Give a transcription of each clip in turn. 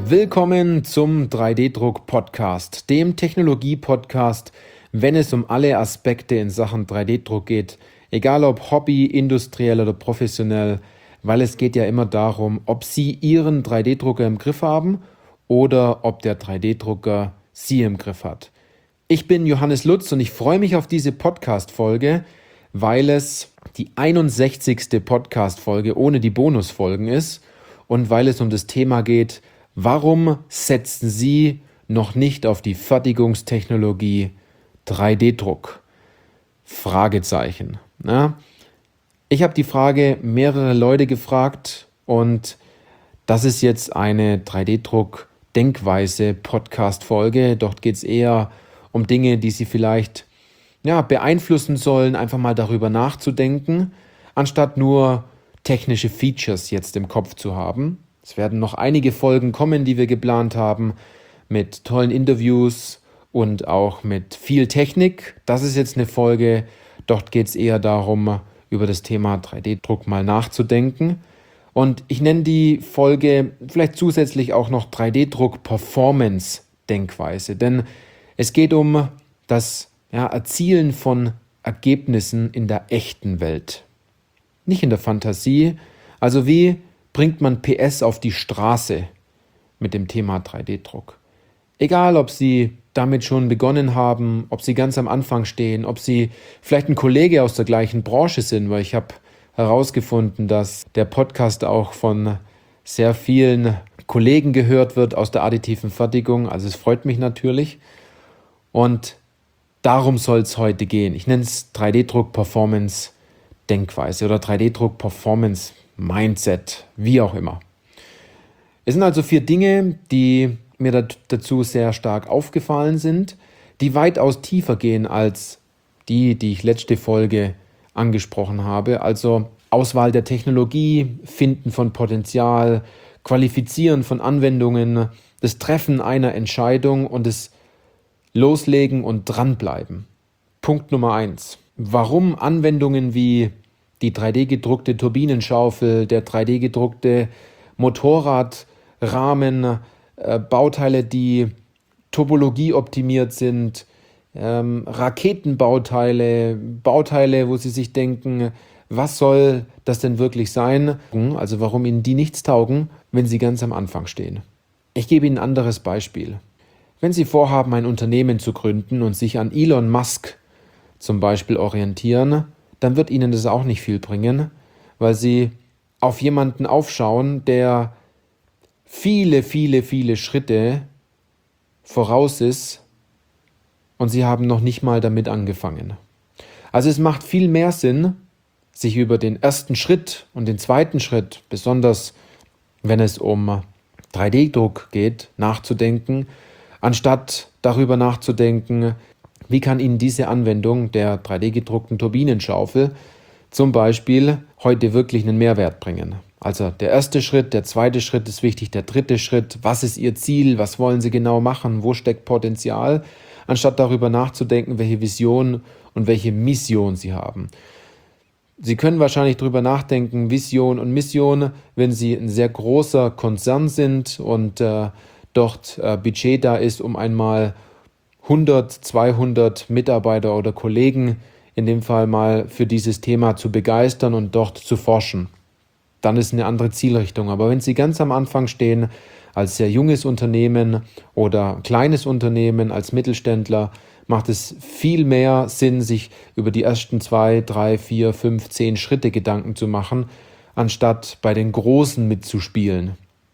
Willkommen zum 3D-Druck-Podcast, dem Technologie-Podcast, wenn es um alle Aspekte in Sachen 3D-Druck geht, egal ob Hobby, industriell oder professionell, weil es geht ja immer darum, ob Sie Ihren 3D-Drucker im Griff haben oder ob der 3D-Drucker Sie im Griff hat. Ich bin Johannes Lutz und ich freue mich auf diese Podcast-Folge, weil es die 61. Podcast-Folge ohne die Bonusfolgen ist und weil es um das Thema geht, warum setzen Sie noch nicht auf die Fertigungstechnologie 3D-Druck? Fragezeichen. Ja, ich habe die Frage mehrere Leute gefragt und das ist jetzt eine 3D-Druck-Denkweise-Podcast-Folge. Dort geht es eher um Dinge, die Sie vielleicht beeinflussen sollen, einfach mal darüber nachzudenken, anstatt nur technische Features jetzt im Kopf zu haben. Es werden noch einige Folgen kommen, die wir geplant haben, mit tollen Interviews und auch mit viel Technik. Das ist jetzt eine Folge, dort geht es eher darum, über das Thema 3D-Druck mal nachzudenken. Und ich nenne die Folge vielleicht zusätzlich auch noch 3D-Druck-Performance-Denkweise, denn es geht um das Erzielen von Ergebnissen in der echten Welt. Nicht in der Fantasie. Also wie bringt man PS auf die Straße mit dem Thema 3D-Druck? Egal, ob Sie damit schon begonnen haben, ob Sie ganz am Anfang stehen, ob Sie vielleicht ein Kollege aus der gleichen Branche sind, weil ich habe herausgefunden, dass der Podcast auch von sehr vielen Kollegen gehört wird aus der additiven Fertigung. Also es freut mich natürlich. Und darum soll es heute gehen. Ich nenne es 3D-Druck-Performance-Denkweise oder 3D-Druck-Performance-Mindset, wie auch immer. Es sind also 4 Dinge, die mir dazu sehr stark aufgefallen sind, die weitaus tiefer gehen als die ich letzte Folge angesprochen habe. Also Auswahl der Technologie, Finden von Potenzial, Qualifizieren von Anwendungen, das Treffen einer Entscheidung und das Loslegen und dranbleiben. Punkt Nummer 1. Warum Anwendungen wie die 3D-gedruckte Turbinenschaufel, der 3D-gedruckte Motorradrahmen, Bauteile, die topologieoptimiert sind, Raketenbauteile, Bauteile, wo Sie sich denken, was soll das denn wirklich sein? Also warum Ihnen die nichts taugen, wenn Sie ganz am Anfang stehen. Ich gebe Ihnen ein anderes Beispiel. Wenn Sie vorhaben, ein Unternehmen zu gründen und sich an Elon Musk zum Beispiel orientieren, dann wird Ihnen das auch nicht viel bringen, weil Sie auf jemanden aufschauen, der viele Schritte voraus ist und Sie haben noch nicht mal damit angefangen. Also es macht viel mehr Sinn, sich über den ersten Schritt und den zweiten Schritt, besonders wenn es um 3D-Druck geht, nachzudenken, anstatt darüber nachzudenken, wie kann Ihnen diese Anwendung der 3D-gedruckten Turbinenschaufel zum Beispiel heute wirklich einen Mehrwert bringen. Also der erste Schritt, der zweite Schritt ist wichtig, der dritte Schritt, was ist Ihr Ziel, was wollen Sie genau machen, wo steckt Potenzial, anstatt darüber nachzudenken, welche Vision und welche Mission Sie haben. Sie können wahrscheinlich darüber nachdenken, Vision und Mission, wenn Sie ein sehr großer Konzern sind und dort Budget da ist, um einmal 100, 200 Mitarbeiter oder Kollegen in dem Fall mal für dieses Thema zu begeistern und dort zu forschen. Dann ist eine andere Zielrichtung. Aber wenn Sie ganz am Anfang stehen, als sehr junges Unternehmen oder kleines Unternehmen, als Mittelständler, macht es viel mehr Sinn, sich über die ersten 2, 3, 4, 5, 10 Schritte Gedanken zu machen, anstatt bei den Großen mitzuspielen.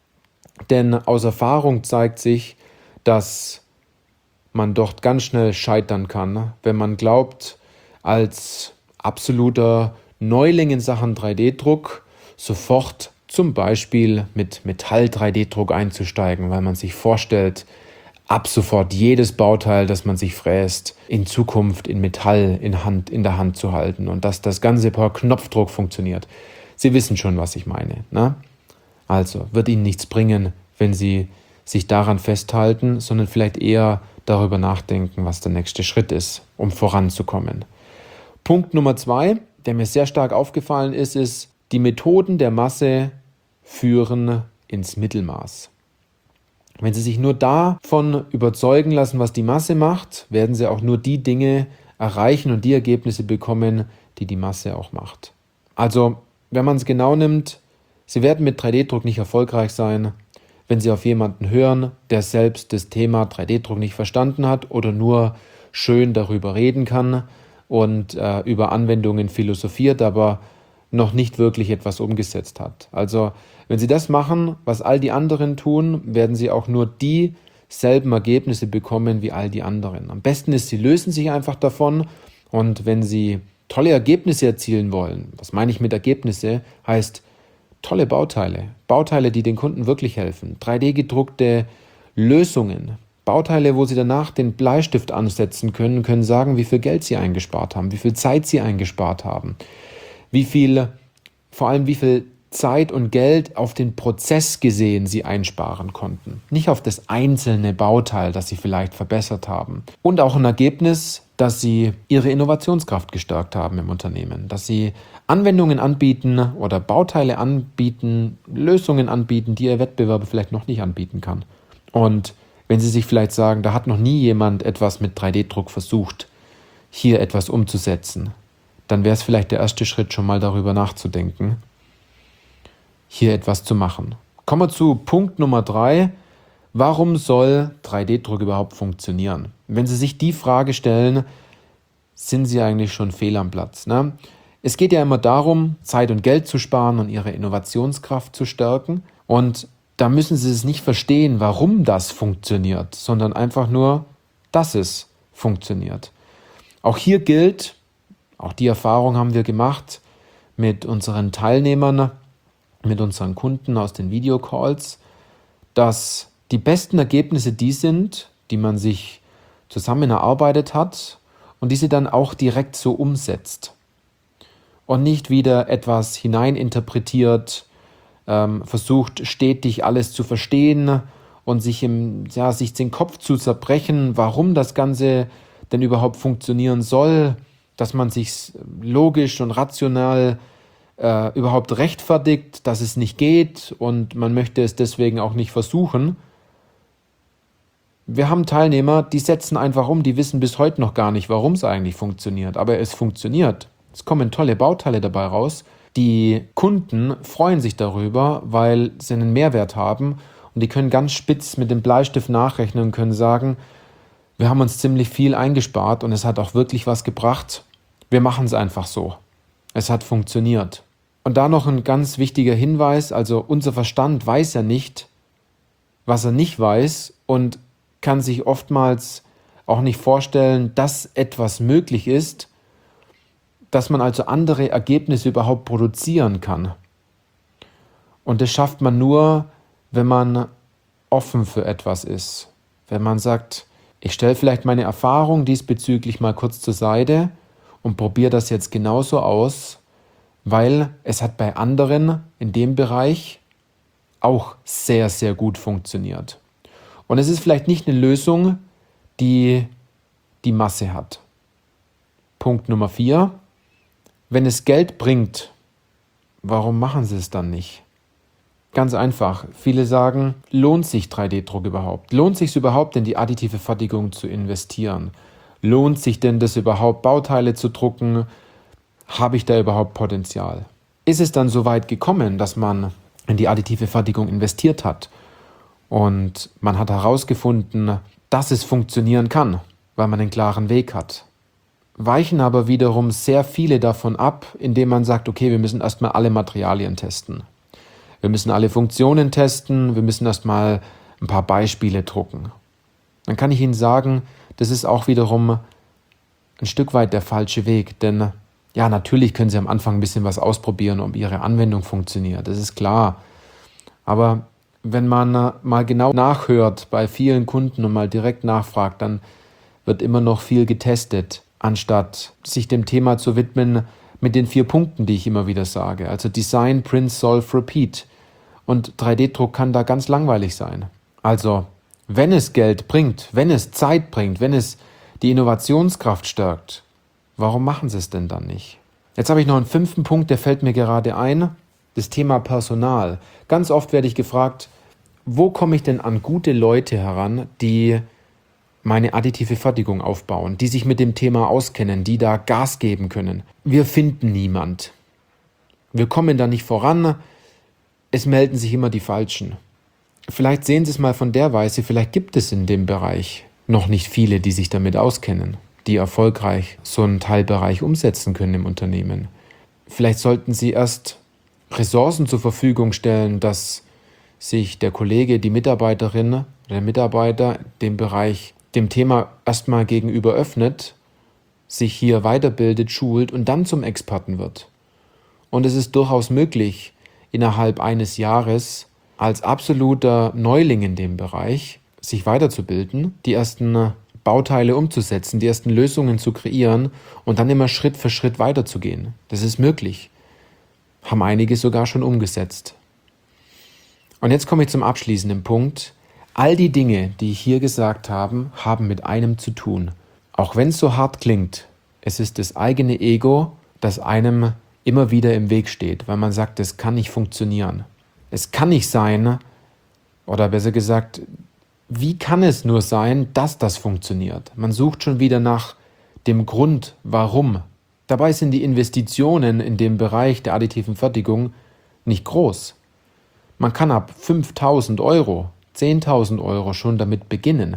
Denn aus Erfahrung zeigt sich, dass man dort ganz schnell scheitern kann, wenn man glaubt, als absoluter Neuling in Sachen 3D-Druck sofort zum Beispiel mit Metall-3D-Druck einzusteigen, weil man sich vorstellt, ab sofort jedes Bauteil, das man sich fräst, in Zukunft in Metall in der Hand zu halten und dass das Ganze per Knopfdruck funktioniert. Sie wissen schon, was ich meine, ne? Also wird Ihnen nichts bringen, wenn Sie sich daran festhalten, sondern vielleicht eher darüber nachdenken, was der nächste Schritt ist, um voranzukommen. Punkt Nummer 2, der mir sehr stark aufgefallen ist, die Methoden der Masse führen ins Mittelmaß. Wenn Sie sich nur davon überzeugen lassen, was die Masse macht, werden Sie auch nur die Dinge erreichen und die Ergebnisse bekommen, die die Masse auch macht. Also, wenn man es genau nimmt, Sie werden mit 3D-Druck nicht erfolgreich sein, wenn Sie auf jemanden hören, der selbst das Thema 3D-Druck nicht verstanden hat oder nur schön darüber reden kann und über Anwendungen philosophiert, aber noch nicht wirklich etwas umgesetzt hat. Also, wenn Sie das machen, was all die anderen tun, werden Sie auch nur dieselben Ergebnisse bekommen wie all die anderen. Am besten ist, Sie lösen sich einfach davon, und wenn Sie tolle Ergebnisse erzielen wollen, was meine ich mit Ergebnisse, heißt tolle Bauteile, Bauteile, die den Kunden wirklich helfen, 3D-gedruckte Lösungen, Bauteile, wo Sie danach den Bleistift ansetzen können sagen, wie viel Geld Sie eingespart haben, wie viel Zeit Sie eingespart haben, vor allem wie viel Zeit und Geld auf den Prozess gesehen Sie einsparen konnten. Nicht auf das einzelne Bauteil, das Sie vielleicht verbessert haben. Und auch ein Ergebnis, dass Sie Ihre Innovationskraft gestärkt haben im Unternehmen. Dass Sie Anwendungen anbieten oder Bauteile anbieten, Lösungen anbieten, die Ihr Wettbewerber vielleicht noch nicht anbieten kann. Und wenn Sie sich vielleicht sagen, da hat noch nie jemand etwas mit 3D-Druck versucht, hier etwas umzusetzen, dann wäre es vielleicht der erste Schritt, schon mal darüber nachzudenken, hier etwas zu machen. Kommen wir zu Punkt Nummer 3. Warum soll 3D-Druck überhaupt funktionieren? Wenn Sie sich die Frage stellen, sind Sie eigentlich schon fehl am Platz, ne? Es geht ja immer darum, Zeit und Geld zu sparen und Ihre Innovationskraft zu stärken. Und da müssen Sie es nicht verstehen, warum das funktioniert, sondern einfach nur, dass es funktioniert. Auch hier gilt, auch die Erfahrung haben wir gemacht mit unseren Teilnehmern, mit unseren Kunden aus den Videocalls, dass die besten Ergebnisse die sind, die man sich zusammen erarbeitet hat und die sie dann auch direkt so umsetzt. Und nicht wieder etwas hineininterpretiert, versucht stetig alles zu verstehen und sich den Kopf zu zerbrechen, warum das Ganze denn überhaupt funktionieren soll, dass man sich logisch und rational überhaupt rechtfertigt, dass es nicht geht und man möchte es deswegen auch nicht versuchen. Wir haben Teilnehmer, die setzen einfach um, die wissen bis heute noch gar nicht, warum es eigentlich funktioniert, aber es funktioniert. Es kommen tolle Bauteile dabei raus. Die Kunden freuen sich darüber, weil sie einen Mehrwert haben und die können ganz spitz mit dem Bleistift nachrechnen und können sagen, wir haben uns ziemlich viel eingespart und es hat auch wirklich was gebracht. Wir machen es einfach so. Es hat funktioniert. Und da noch ein ganz wichtiger Hinweis, also unser Verstand weiß ja nicht, was er nicht weiß und kann sich oftmals auch nicht vorstellen, dass etwas möglich ist, dass man also andere Ergebnisse überhaupt produzieren kann. Und das schafft man nur, wenn man offen für etwas ist. Wenn man sagt, ich stelle vielleicht meine Erfahrung diesbezüglich mal kurz zur Seite und probiere das jetzt genauso aus, weil es hat bei anderen in dem Bereich auch sehr, sehr gut funktioniert. Und es ist vielleicht nicht eine Lösung, die die Masse hat. Punkt Nummer 4. Wenn es Geld bringt, warum machen Sie es dann nicht? Ganz einfach. Viele sagen, lohnt sich 3D-Druck überhaupt? Lohnt sich es überhaupt, in die additive Fertigung zu investieren? Lohnt sich denn das überhaupt, Bauteile zu drucken? Habe ich da überhaupt Potenzial? Ist es dann so weit gekommen, dass man in die additive Fertigung investiert hat und man hat herausgefunden, dass es funktionieren kann, weil man einen klaren Weg hat? Weichen aber wiederum sehr viele davon ab, indem man sagt, okay, wir müssen erstmal alle Materialien testen. Wir müssen alle Funktionen testen, wir müssen erstmal ein paar Beispiele drucken. Dann kann ich Ihnen sagen, das ist auch wiederum ein Stück weit der falsche Weg, denn ja, natürlich können Sie am Anfang ein bisschen was ausprobieren, ob Ihre Anwendung funktioniert, das ist klar. Aber wenn man mal genau nachhört bei vielen Kunden und mal direkt nachfragt, dann wird immer noch viel getestet, anstatt sich dem Thema zu widmen mit den 4 Punkten, die ich immer wieder sage. Also Design, Print, Solve, Repeat. Und 3D-Druck kann da ganz langweilig sein. Also, wenn es Geld bringt, wenn es Zeit bringt, wenn es die Innovationskraft stärkt, warum machen Sie es denn dann nicht? Jetzt habe ich noch einen 5. Punkt, der fällt mir gerade ein. Das Thema Personal. Ganz oft werde ich gefragt, wo komme ich denn an gute Leute heran, die meine additive Fertigung aufbauen, die sich mit dem Thema auskennen, die da Gas geben können? Wir finden niemand. Wir kommen da nicht voran. Es melden sich immer die Falschen. Vielleicht sehen Sie es mal von der Weise, vielleicht gibt es in dem Bereich noch nicht viele, die sich damit auskennen, die erfolgreich so einen Teilbereich umsetzen können im Unternehmen. Vielleicht sollten Sie erst Ressourcen zur Verfügung stellen, dass sich der Kollege, die Mitarbeiterin oder der Mitarbeiter dem Thema erstmal gegenüber öffnet, sich hier weiterbildet, schult und dann zum Experten wird. Und es ist durchaus möglich, innerhalb eines Jahres als absoluter Neuling in dem Bereich sich weiterzubilden, die ersten Bauteile umzusetzen, die ersten Lösungen zu kreieren und dann immer Schritt für Schritt weiterzugehen. Das ist möglich. Haben einige sogar schon umgesetzt. Und jetzt komme ich zum abschließenden Punkt. All die Dinge, die ich hier gesagt habe, haben mit einem zu tun. Auch wenn es so hart klingt, es ist das eigene Ego, das einem immer wieder im Weg steht, weil man sagt, das kann nicht funktionieren. Es kann nicht sein, oder besser gesagt, wie kann es nur sein, dass das funktioniert? Man sucht schon wieder nach dem Grund, warum. Dabei sind die Investitionen in dem Bereich der additiven Fertigung nicht groß. Man kann ab 5.000 Euro, 10.000 Euro schon damit beginnen.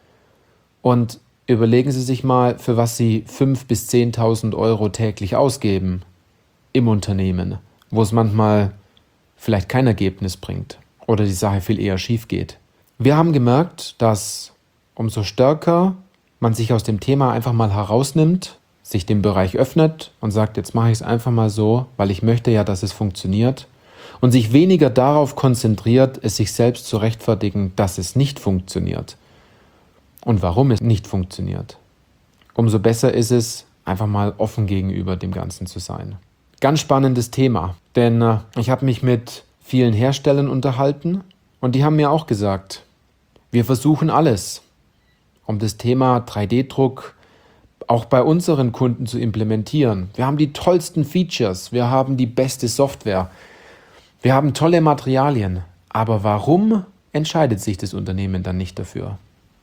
Und überlegen Sie sich mal, für was Sie 5.000 bis 10.000 Euro täglich ausgeben im Unternehmen, wo es manchmal vielleicht kein Ergebnis bringt oder die Sache viel eher schief geht. Wir haben gemerkt, dass umso stärker man sich aus dem Thema einfach mal herausnimmt, sich dem Bereich öffnet und sagt, jetzt mache ich es einfach mal so, weil ich möchte ja, dass es funktioniert, und sich weniger darauf konzentriert, es sich selbst zu rechtfertigen, dass es nicht funktioniert und warum es nicht funktioniert. Umso besser ist es, einfach mal offen gegenüber dem Ganzen zu sein. Ganz spannendes Thema, denn ich habe mich mit vielen Herstellern unterhalten und die haben mir auch gesagt, wir versuchen alles, um das Thema 3D-Druck auch bei unseren Kunden zu implementieren. Wir haben die tollsten Features, wir haben die beste Software, wir haben tolle Materialien, aber warum entscheidet sich das Unternehmen dann nicht dafür?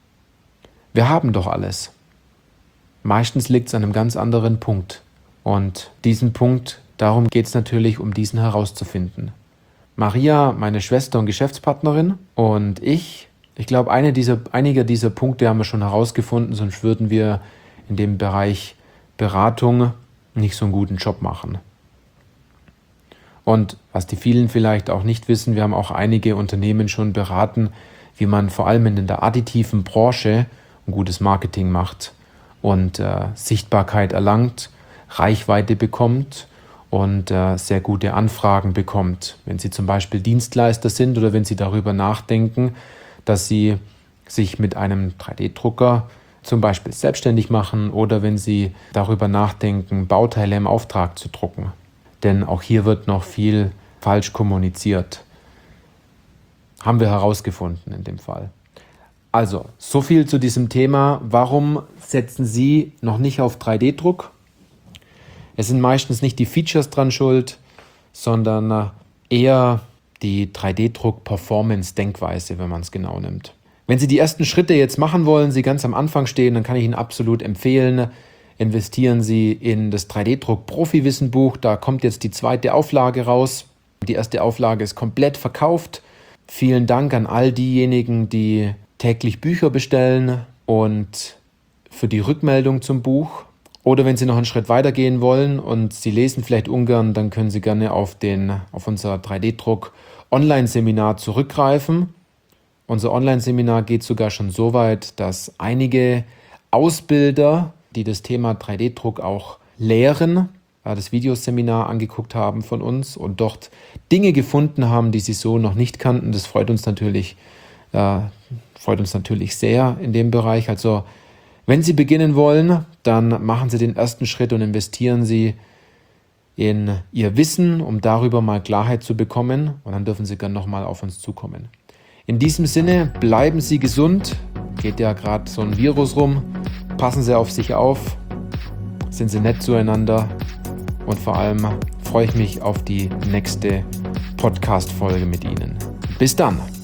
Wir haben doch alles. Meistens liegt es an einem ganz anderen Punkt. Und diesen Punkt, darum geht es natürlich, um diesen herauszufinden. Maria, meine Schwester und Geschäftspartnerin, und ich glaube, einige dieser Punkte haben wir schon herausgefunden, sonst würden wir in dem Bereich Beratung nicht so einen guten Job machen. Und was die vielen vielleicht auch nicht wissen, wir haben auch einige Unternehmen schon beraten, wie man vor allem in der additiven Branche ein gutes Marketing macht und Sichtbarkeit erlangt, Reichweite bekommt und sehr gute Anfragen bekommt. Wenn Sie zum Beispiel Dienstleister sind oder wenn Sie darüber nachdenken, dass Sie sich mit einem 3D-Drucker zum Beispiel selbstständig machen oder wenn Sie darüber nachdenken, Bauteile im Auftrag zu drucken. Denn auch hier wird noch viel falsch kommuniziert. Haben wir herausgefunden in dem Fall. Also, so viel zu diesem Thema. Warum setzen Sie noch nicht auf 3D-Druck? Es sind meistens nicht die Features dran schuld, sondern eher die 3D-Druck-Performance-Denkweise, wenn man es genau nimmt. Wenn Sie die ersten Schritte jetzt machen wollen, Sie ganz am Anfang stehen, dann kann ich Ihnen absolut empfehlen, investieren Sie in das 3D-Druck-Profi-Wissenbuch. Da kommt jetzt die 2. Auflage raus. Die 1. Auflage ist komplett verkauft. Vielen Dank an all diejenigen, die täglich Bücher bestellen und für die Rückmeldung zum Buch. Oder wenn Sie noch einen Schritt weiter gehen wollen und Sie lesen vielleicht ungern, dann können Sie gerne auf unser 3D-Druck-Online-Seminar zurückgreifen. Unser Online-Seminar geht sogar schon so weit, dass einige Ausbilder, die das Thema 3D-Druck auch lehren, das Videoseminar angeguckt haben von uns und dort Dinge gefunden haben, die sie so noch nicht kannten. Das freut uns natürlich sehr in dem Bereich. Also wenn Sie beginnen wollen, dann machen Sie den ersten Schritt und investieren Sie in Ihr Wissen, um darüber mal Klarheit zu bekommen. Und dann dürfen Sie gerne nochmal auf uns zukommen. In diesem Sinne, bleiben Sie gesund. Geht ja gerade so ein Virus rum. Passen Sie auf sich auf. Sind Sie nett zueinander. Und vor allem freue ich mich auf die nächste Podcast-Folge mit Ihnen. Bis dann.